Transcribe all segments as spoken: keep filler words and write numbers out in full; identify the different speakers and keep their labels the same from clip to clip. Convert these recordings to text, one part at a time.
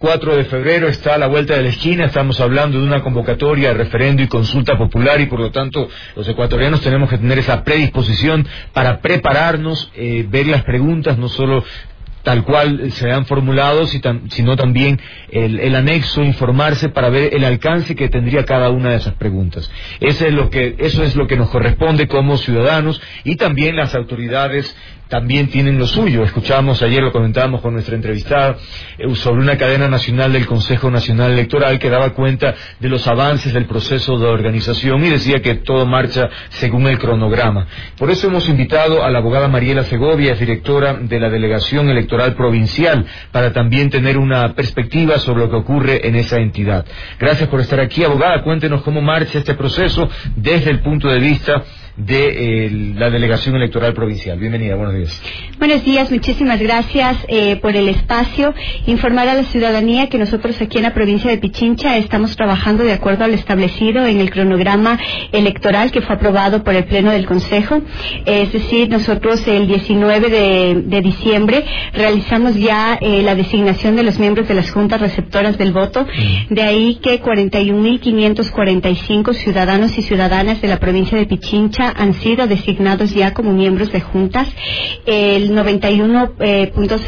Speaker 1: cuatro de febrero está a la vuelta de la esquina, estamos hablando de una convocatoria de referendo y consulta popular y por lo tanto los ecuatorianos tenemos que tener esa predisposición para prepararnos, eh, ver las preguntas, no solo tal cual se han formulado, sino también el, el anexo, informarse para ver el alcance que tendría cada una de esas preguntas. Eso es lo que, eso es lo que nos corresponde como ciudadanos y también las autoridades también tienen lo suyo. Escuchábamos ayer, lo comentábamos con nuestra entrevistada, eh, sobre una cadena nacional del Consejo Nacional Electoral que daba cuenta de los avances del proceso de organización y decía que todo marcha según el cronograma. Por eso hemos invitado a la abogada Mariela Segovia, es directora de la Delegación Electoral Provincial, para también tener una perspectiva sobre lo que ocurre en esa entidad. Gracias por estar aquí, abogada. Cuéntenos cómo marcha este proceso desde el punto de vista de eh, la Delegación Electoral Provincial. Bienvenida, buenos días.
Speaker 2: Buenos días, muchísimas gracias eh, por el espacio. Informar a la ciudadanía que nosotros aquí en la provincia de Pichincha estamos trabajando de acuerdo a lo establecido en el cronograma electoral que fue aprobado por el Pleno del Consejo. Eh, es decir, nosotros el diecinueve de diciembre realizamos ya eh, la designación de los miembros de las juntas receptoras del voto. Mm. De ahí que cuarenta y un mil quinientos cuarenta y cinco ciudadanos y ciudadanas de la provincia de Pichincha han sido designados ya como miembros de juntas. El noventa y uno punto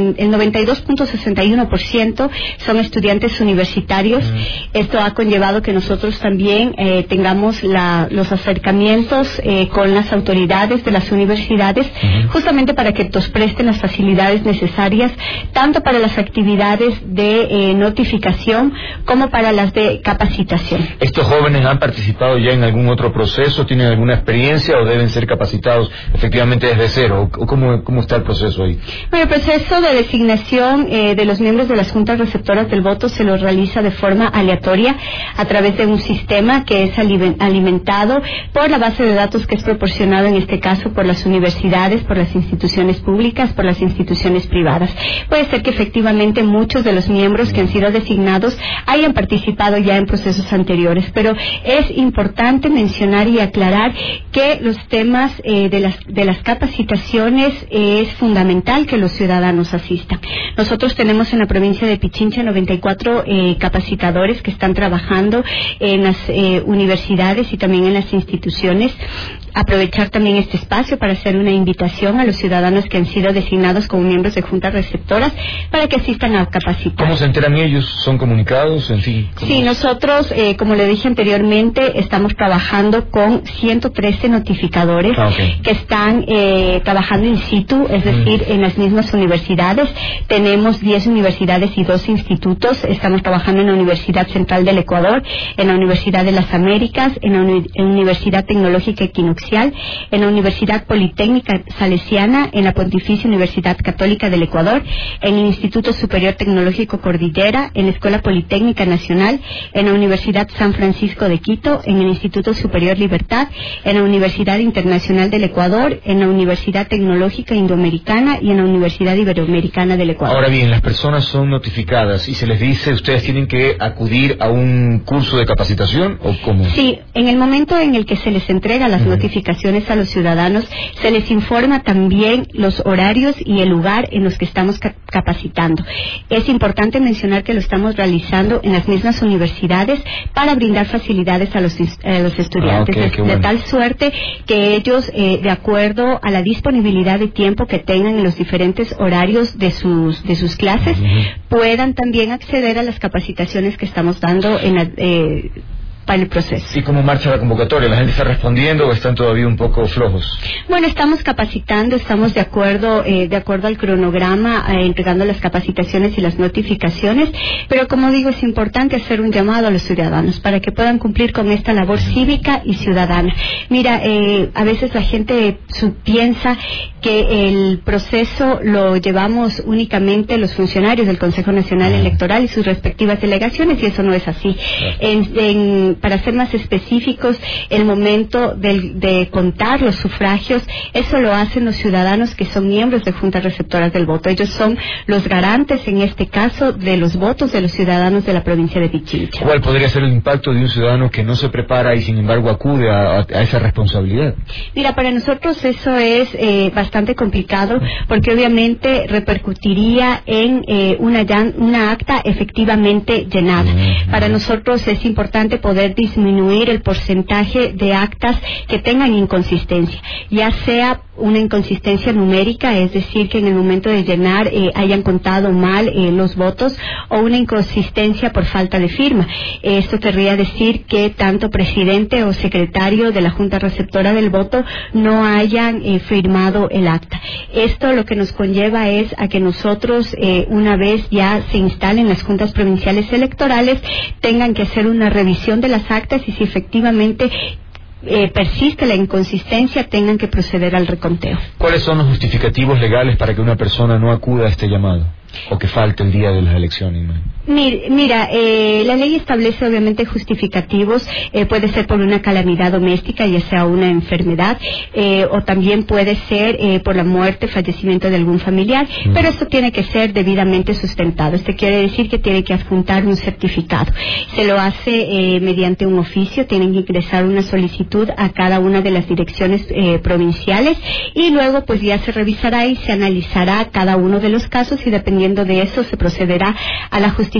Speaker 2: sesenta y uno por ciento son estudiantes universitarios. Mm. Esto ha conllevado que nosotros también eh, tengamos la, los acercamientos eh, con las autoridades de las universidades, mm. justamente para que nos presten las facilidades necesarias, tanto para las actividades de eh, notificación como para las de capacitación.
Speaker 1: ¿Estos jóvenes han participado ya en algún otro proceso? ¿Tienen alguna experiencia o deben ser capacitados efectivamente desde cero? ¿O cómo, cómo está el proceso ahí?
Speaker 2: Bueno, el proceso de designación eh, de los miembros de las juntas receptoras del voto se lo realiza de forma aleatoria a través de un sistema que es alimentado por la base de datos que es proporcionado en este caso por las universidades, por las instituciones públicas, por las instituciones privadas. Puede ser que efectivamente muchos de los miembros que han sido designados hayan participado ya en procesos anteriores, pero es importante mencionar y aclarar que los temas eh, de las de las capacitaciones eh, es fundamental que los ciudadanos asistan. Nosotros tenemos en la provincia de Pichincha noventa y cuatro eh, capacitadores que están trabajando en las eh, universidades y también en las instituciones. Aprovechar también este espacio para hacer una invitación a los ciudadanos que han sido designados como miembros de juntas receptoras para que asistan a capacitar.
Speaker 1: ¿Cómo se enteran ellos? ¿Son comunicados? En fin.
Speaker 2: Sí, es? nosotros, eh, como le dije anteriormente, estamos trabajando con ciento trece notificadores ah, okay. que están eh, trabajando in situ, es decir, mm. en las mismas universidades. Tenemos diez universidades y dos institutos. Estamos trabajando en la Universidad Central del Ecuador, en la Universidad de las Américas, en la Uni- en Universidad Tecnológica Equinoxial, en la Universidad Politécnica Salesiana, en la Pontificia Universidad Católica del Ecuador, en el Instituto Superior Tecnológico Cordillera, en la Escuela Politécnica Nacional, en la Universidad San Francisco de Quito, en el Instituto Superior Libertad, en la Universidad Internacional del Ecuador, en la Universidad Tecnológica Indoamericana y en la Universidad Iberoamericana del Ecuador.
Speaker 1: Ahora bien, las personas son notificadas y se les dice, ustedes tienen que acudir a un curso de capacitación, ¿o cómo?
Speaker 2: Sí, en el momento en el que se les entrega las uh-huh. notificaciones a los ciudadanos, se les informa también los horarios y el lugar en los que estamos ca- capacitando. Es importante mencionar que lo estamos realizando en las mismas universidades para brindar facilidades a los, a los estudiantes, ah, okay, de, de tal suerte que ellos, eh, de acuerdo a la disponibilidad de tiempo que tengan en los diferentes horarios de sus de sus clases, uh-huh. puedan también acceder a las capacitaciones que estamos dando en la, eh, para el proceso.
Speaker 1: ¿Y cómo marcha la convocatoria? ¿La gente está respondiendo o están todavía un poco flojos?
Speaker 2: Bueno, estamos capacitando, estamos de acuerdo eh, de acuerdo al cronograma, eh, entregando las capacitaciones y las notificaciones, pero como digo, es importante hacer un llamado a los ciudadanos para que puedan cumplir con esta labor cívica y ciudadana. Mira, eh, a veces la gente su, piensa que el proceso lo llevamos únicamente los funcionarios del Consejo Nacional Electoral y sus respectivas delegaciones, y eso no es así. En, en para ser más específicos, el momento del, de contar los sufragios, eso lo hacen los ciudadanos que son miembros de juntas receptoras del voto. Ellos son los garantes, en este caso, de los votos de los ciudadanos de la provincia de Pichincha.
Speaker 1: ¿Cuál podría ser el impacto de un ciudadano que no se prepara y sin embargo acude a, a esa responsabilidad?
Speaker 2: Mira, para nosotros eso es eh, bastante complicado, porque obviamente repercutiría en eh, una, una acta efectivamente llenada. Uh-huh. Para nosotros es importante poder disminuir el porcentaje de actas que tengan inconsistencia, ya sea una inconsistencia numérica, es decir, que en el momento de llenar eh, hayan contado mal eh, los votos, o una inconsistencia por falta de firma. Esto querría decir que tanto presidente o secretario de la Junta Receptora del Voto no hayan eh, firmado el acta. Esto lo que nos conlleva es a que nosotros, eh, una vez ya se instalen las juntas provinciales electorales, tengan que hacer una revisión de las actas y si efectivamente Eh, persiste la inconsistencia, tengan que proceder al reconteo.
Speaker 1: ¿Cuáles son los justificativos legales para que una persona no acuda a este llamado o que falte el día de las elecciones?
Speaker 2: Mira, mira eh, la ley establece obviamente justificativos, eh, puede ser por una calamidad doméstica, ya sea una enfermedad, eh, o también puede ser eh, por la muerte, fallecimiento de algún familiar, mm. pero esto tiene que ser debidamente sustentado. Esto quiere decir que tiene que adjuntar un certificado. Se lo hace eh, mediante un oficio, tienen que ingresar una solicitud a cada una de las direcciones eh, provinciales y luego pues ya se revisará y se analizará cada uno de los casos y dependiendo de eso se procederá a la justificación.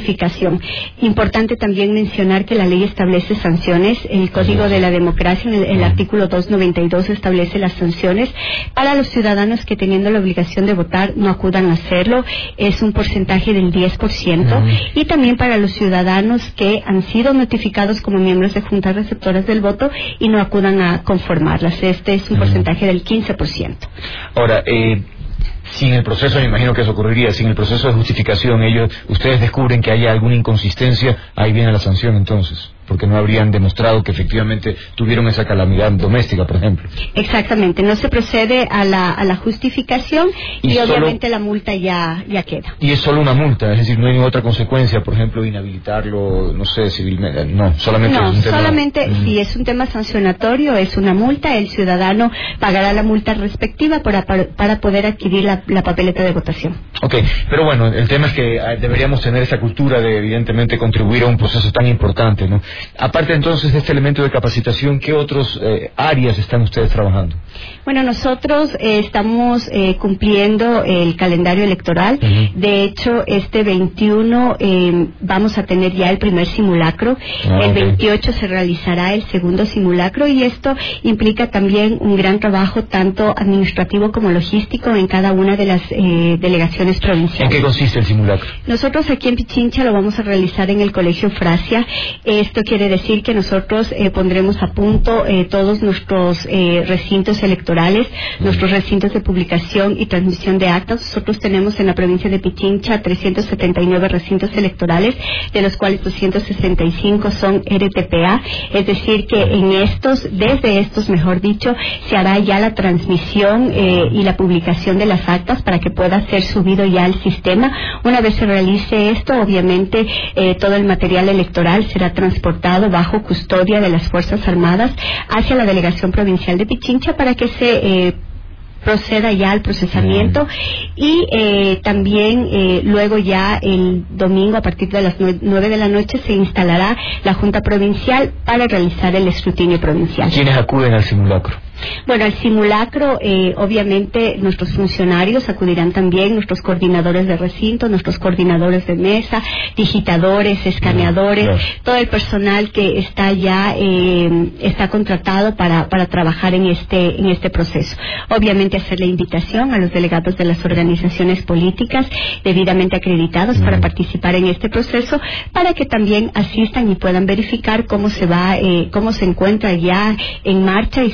Speaker 2: Importante también mencionar que la ley establece sanciones. El Código de la Democracia, en el, el artículo doscientos noventa y dos, establece las sanciones para los ciudadanos que teniendo la obligación de votar no acudan a hacerlo. Es un porcentaje del diez por ciento. Uh-huh. Y también para los ciudadanos que han sido notificados como miembros de juntas receptoras del voto y no acudan a conformarlas. Este es un uh-huh. porcentaje del quince por ciento.
Speaker 1: Ahora, eh... sin el proceso, me imagino que eso ocurriría, sin el proceso de justificación, ellos, ustedes descubren que haya alguna inconsistencia, ahí viene la sanción entonces, porque no habrían demostrado que efectivamente tuvieron esa calamidad doméstica, por ejemplo.
Speaker 2: Exactamente, no se procede a la, a la justificación y, y obviamente la multa ya, ya queda.
Speaker 1: Y es solo una multa, es decir, no hay otra consecuencia, por ejemplo, inhabilitarlo, no sé, civilmente, no, solamente
Speaker 2: no,
Speaker 1: es un tema...
Speaker 2: solamente mm. si es un tema sancionatorio, es una multa, el ciudadano pagará la multa respectiva para, para, para poder adquirir la, la papeleta de votación.
Speaker 1: Ok, pero bueno, el tema es que deberíamos tener esa cultura de evidentemente contribuir a un proceso tan importante, ¿no? Aparte entonces de este elemento de capacitación, ¿qué otras eh, áreas están ustedes trabajando?
Speaker 2: Bueno, nosotros eh, estamos eh, cumpliendo el calendario electoral. Uh-huh. De hecho, este veintiuno eh, vamos a tener ya el primer simulacro. Ah, el okay. veintiocho se realizará el segundo simulacro y esto implica también un gran trabajo tanto administrativo como logístico en cada una de las eh, delegaciones provinciales.
Speaker 1: ¿En qué consiste el simulacro?
Speaker 2: Nosotros aquí en Pichincha lo vamos a realizar en el Colegio Frasia. Esto quiere decir que nosotros eh, pondremos a punto eh, todos nuestros eh, recintos electorales, mm. nuestros recintos de publicación y transmisión de actas. Nosotros tenemos en la provincia de Pichincha trescientos setenta y nueve recintos electorales, de los cuales doscientos sesenta y cinco son R T P A, es decir que en estos, desde estos mejor dicho, se hará ya la transmisión eh, y la publicación de las actas para que pueda ser subido ya al sistema. Una vez se realice esto, obviamente eh, todo el material electoral será transportado bajo custodia de las Fuerzas Armadas hacia la Delegación Provincial de Pichincha para que se eh, proceda ya al procesamiento y eh, también eh, luego ya el domingo a partir de las nueve de la noche se instalará la Junta Provincial para realizar el escrutinio provincial.
Speaker 1: ¿Quiénes acuden al simulacro?
Speaker 2: Bueno, al simulacro, eh, obviamente, nuestros funcionarios acudirán también, nuestros coordinadores de recinto, nuestros coordinadores de mesa, digitadores, escaneadores, yes. todo el personal que está ya, eh, está contratado para, para trabajar en este, en este proceso. Obviamente, hacer la invitación a los delegados de las organizaciones políticas debidamente acreditados mm. para participar en este proceso, para que también asistan y puedan verificar cómo se va, eh, cómo se encuentra ya en marcha y se está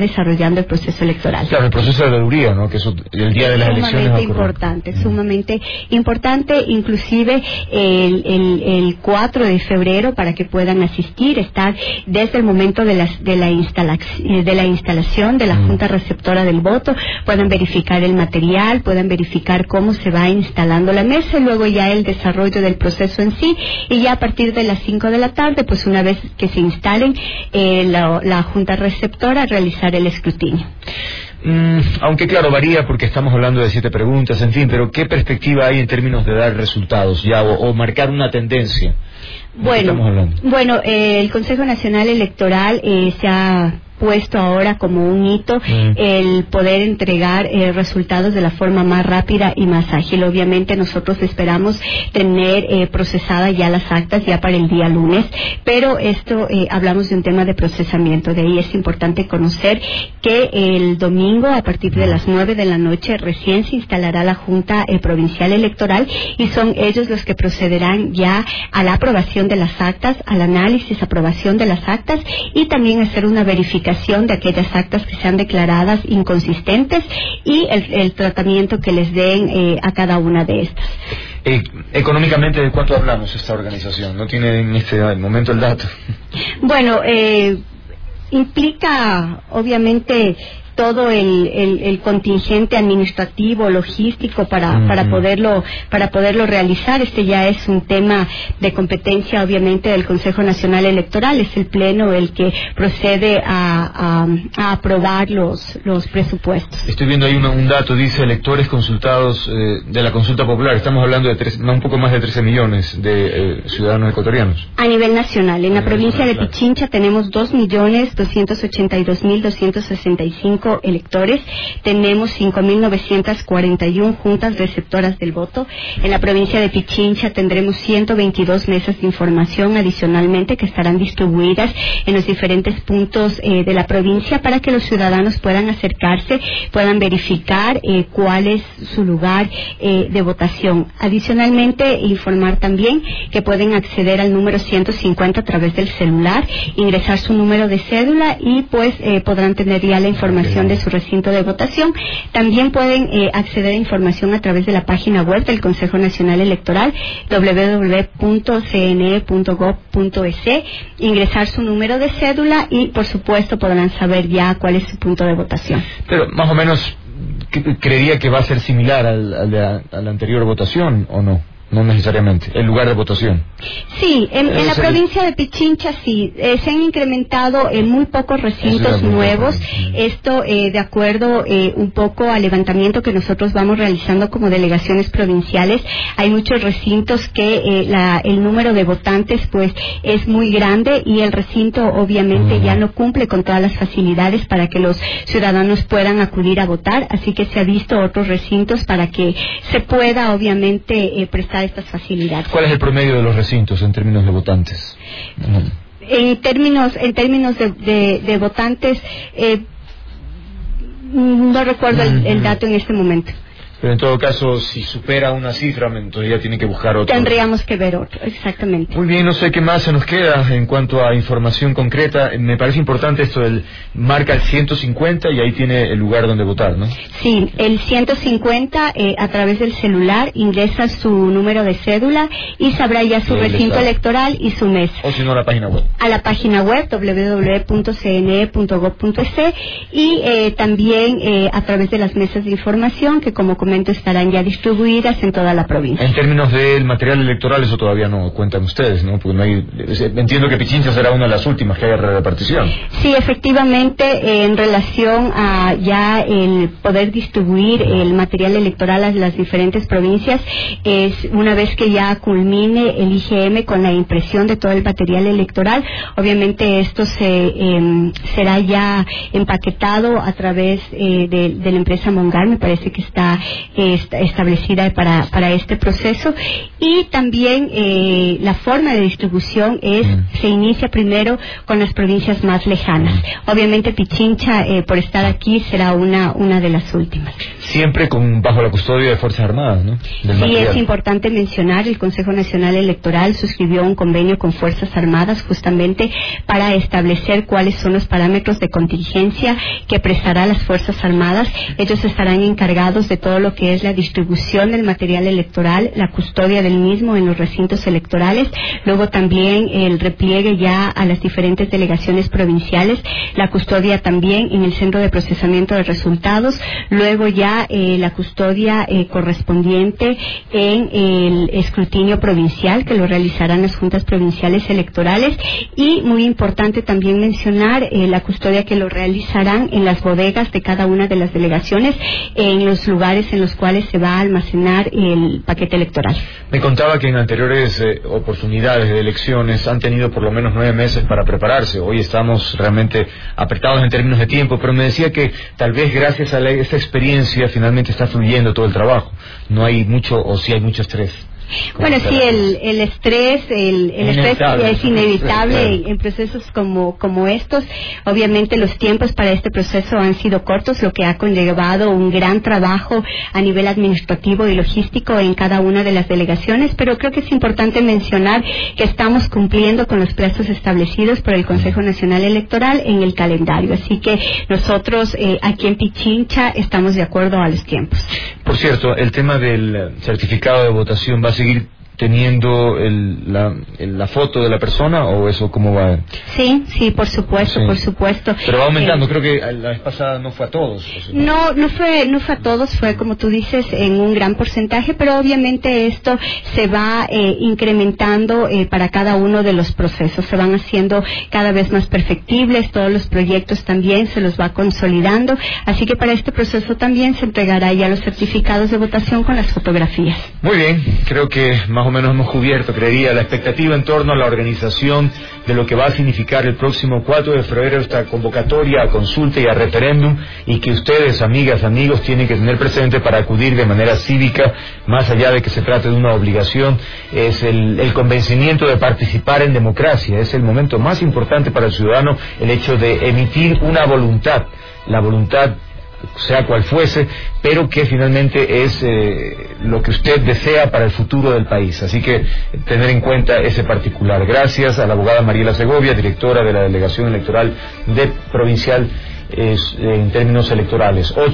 Speaker 2: desarrollando el proceso electoral.
Speaker 1: Claro, el proceso de veeduría, ¿no? Que eso, el día de las elecciones va a
Speaker 2: ocurrir. Importante,
Speaker 1: mm.
Speaker 2: sumamente importante, inclusive el, el, el cuatro de febrero, para que puedan asistir, estar desde el momento de, las, de, la, instalación, de la instalación de la mm. Junta Receptora del Voto, puedan verificar el material, puedan verificar cómo se va instalando la mesa, y luego ya el desarrollo del proceso en sí, y ya a partir de las cinco de la tarde, pues una vez que se instalen eh, la, la Junta Receptora, realizar el escrutinio.
Speaker 1: Mm, aunque claro, varía porque estamos hablando de siete preguntas, en fin, pero ¿qué perspectiva hay en términos de dar resultados ya o, o marcar una tendencia?
Speaker 2: Bueno, bueno eh, el Consejo Nacional Electoral eh, se ha puesto ahora como un hito mm. el poder entregar eh, resultados de la forma más rápida y más ágil. Obviamente nosotros esperamos tener eh, procesadas ya las actas ya para el día lunes, pero esto eh, hablamos de un tema de procesamiento. De ahí es importante conocer que el domingo a partir de las nueve de la noche recién se instalará la Junta eh, Provincial Electoral, y son ellos los que procederán ya a la aprobación de las actas, al análisis, aprobación de las actas, y también hacer una verificación de aquellas actas que sean declaradas inconsistentes y el, el tratamiento que les den eh, a cada una de estas.
Speaker 1: Eh, económicamente, ¿de cuánto hablamos esta organización? ¿No tiene en este momento el dato?
Speaker 2: Bueno, eh, implica obviamente todo el, el, el contingente administrativo, logístico para, mm. para poderlo para poderlo realizar. Este ya es un tema de competencia, obviamente, del Consejo Nacional Electoral. Es el Pleno el que procede a, a, a aprobar los, los presupuestos.
Speaker 1: Estoy viendo ahí una, un dato, dice electores consultados eh, de la consulta popular. Estamos hablando de tres, un poco más de trece millones de eh, ciudadanos ecuatorianos.
Speaker 2: A nivel nacional. En la provincia de Pichincha tenemos dos millones doscientos ochenta y dos mil doscientos sesenta y cinco electores, tenemos cinco mil novecientas cuarenta y uno juntas receptoras del voto. En la provincia de Pichincha tendremos ciento veintidós mesas de información adicionalmente que estarán distribuidas en los diferentes puntos eh, de la provincia para que los ciudadanos puedan acercarse, puedan verificar eh, cuál es su lugar eh, de votación. Adicionalmente, informar también que pueden acceder al número ciento cincuenta a través del celular, ingresar su número de cédula y pues eh, podrán tener ya la información de su recinto de votación. También pueden eh, acceder a información a través de la página web del Consejo Nacional Electoral, doble u doble u doble u punto c n e punto gov punto e s, ingresar su número de cédula y por supuesto podrán saber ya cuál es su punto de votación.
Speaker 1: Pero más o menos, ¿creería que va a ser similar al, al de la, a la anterior votación o no? No necesariamente, el lugar de votación.
Speaker 2: Sí, en, en la provincia de Pichincha sí, eh, se han incrementado en muy pocos recintos nuevos, esto eh, de acuerdo eh, un poco al levantamiento que nosotros vamos realizando como delegaciones provinciales. Hay muchos recintos que eh, la, el número de votantes pues es muy grande y el recinto obviamente uh-huh. ya no cumple con todas las facilidades para que los ciudadanos puedan acudir a votar, así que se ha visto otros recintos para que se pueda obviamente eh, prestar estas facilidades.
Speaker 1: ¿Cuál es el promedio de los recintos en términos de votantes?
Speaker 2: En términos en términos de, de, de votantes, eh, no recuerdo el, el dato en este momento.
Speaker 1: Pero en todo caso, si supera una cifra, entonces ya tiene que buscar otro.
Speaker 2: Tendríamos que ver otro, exactamente.
Speaker 1: Muy bien, no sé qué más se nos queda en cuanto a información concreta. Me parece importante esto del marca el ciento cincuenta y ahí tiene el lugar donde votar, ¿no?
Speaker 2: Sí, el ciento cincuenta eh, a través del celular ingresa su número de cédula y sabrá ya su recinto electoral y su mesa.
Speaker 1: O si no, a la página web.
Speaker 2: A la página web doble u doble u doble u punto c n e punto gov punto e s y eh, también eh, a través de las mesas de información que, como comenté, estarán ya distribuidas en toda la provincia.
Speaker 1: En términos del material electoral, eso todavía no cuentan ustedes, ¿no? Porque no hay, entiendo que Pichincha será una de las últimas que haya repartición.
Speaker 2: Sí, efectivamente, eh, en relación a ya el poder distribuir el material electoral a las diferentes provincias, es una vez que ya culmine el I G M con la impresión de todo el material electoral, obviamente esto se eh, será ya empaquetado a través eh, de, de la empresa Mongar, me parece que está eh, establecida para, para este proceso. Y también eh, la forma de distribución es, mm. se inicia primero con las provincias más lejanas. Mm. Obviamente Pichincha, eh, por estar aquí, será una, una de las últimas.
Speaker 1: Siempre con bajo la custodia de Fuerzas Armadas, ¿no? Del
Speaker 2: sí,
Speaker 1: material.
Speaker 2: Es importante mencionar, el Consejo Nacional Electoral suscribió un convenio con Fuerzas Armadas justamente para establecer cuáles son los parámetros de contingencia que prestará las Fuerzas Armadas. Ellos estarán encargados de todo lo que es la distribución del material electoral, la custodia del mismo en los recintos electorales, luego también el repliegue ya a las diferentes delegaciones provinciales, la custodia también en el centro de procesamiento de resultados, luego ya eh, la custodia eh, correspondiente en el escrutinio provincial que lo realizarán las juntas provinciales electorales, y muy importante también mencionar eh, la custodia que lo realizarán en las bodegas de cada una de las delegaciones, en los lugares en los cuales se va a almacenar el paquete electoral.
Speaker 1: Me contaba que en anteriores eh, oportunidades de elecciones han tenido por lo menos nueve meses para prepararse. Hoy estamos realmente apretados en términos de tiempo, pero me decía que tal vez gracias a la, esa experiencia finalmente está fluyendo todo el trabajo. No hay mucho, o sí hay mucho estrés.
Speaker 2: Bueno, sí, el, el estrés, el, el estrés es inevitable en, en procesos como, como estos. Obviamente los tiempos para este proceso han sido cortos, lo que ha conllevado un gran trabajo a nivel administrativo y logístico en cada una de las delegaciones, pero creo que es importante mencionar que estamos cumpliendo con los plazos establecidos por el Consejo Nacional Electoral en el calendario. Así que nosotros eh, aquí en Pichincha estamos de acuerdo a los tiempos.
Speaker 1: Por cierto, el tema del certificado de votación va a seguir teniendo el, la, el, la foto de la persona, o eso cómo va?
Speaker 2: Sí, sí, por supuesto, sí. por supuesto.
Speaker 1: Pero va aumentando, eh, creo que la vez pasada no fue a todos.
Speaker 2: No, no fue, no fue a todos, fue como tú dices en un gran porcentaje, pero obviamente esto se va eh, incrementando eh, para cada uno de los procesos, se van haciendo cada vez más perfectibles, todos los proyectos también se los va consolidando, así que para este proceso también se entregará ya los certificados de votación con las fotografías.
Speaker 1: Muy bien, creo que más o menos hemos cubierto, creería, la expectativa en torno a la organización de lo que va a significar el próximo cuatro de febrero esta convocatoria a consulta y a referéndum, y que ustedes, amigas, amigos, tienen que tener presente para acudir de manera cívica, más allá de que se trate de una obligación, es el, el convencimiento de participar en democracia. Es el momento más importante para el ciudadano, el hecho de emitir una voluntad, la voluntad sea cual fuese, pero que finalmente es eh, lo que usted desea para el futuro del país. Así que tener en cuenta ese particular. Gracias a la abogada Mariela Segovia, directora de la Delegación Electoral de Provincial eh, en términos electorales.